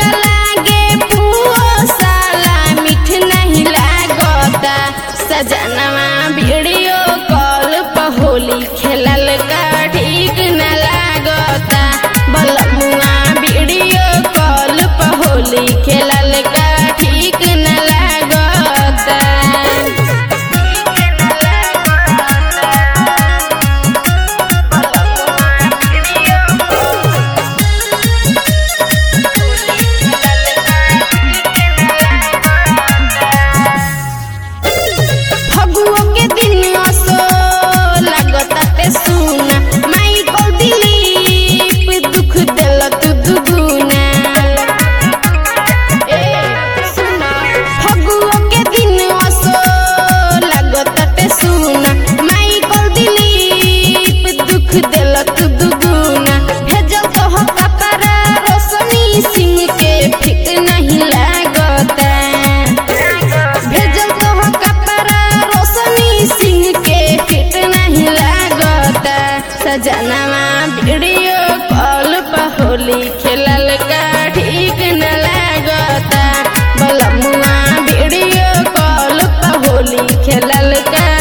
मीठा लागे पुओ साला मीठ नहीं लागता सजनवा वीडियो कॉल पर होली खेलल का ठीक न लागता बलमुआ वीडियो कॉल पर होली खेलल का ठीक न लागता। फगुओ के दिन असो लागताते सुना माई को दिलीप दुख देलत दुगुना फगुओ के दिन असो लागताते सुना माई को दिलीप दुख देलत दुगुना भेजल तो कपड़ा रोशनी सिंह के ठीक नहीं लागता भेजल तो कपड़ा रोशनी सिंह के फिट नहीं लागता सजनवा वीडियो कॉल पर होली खेलल का ठीक न लागता बलमुआ वीडियो कॉल पर होली खेलल का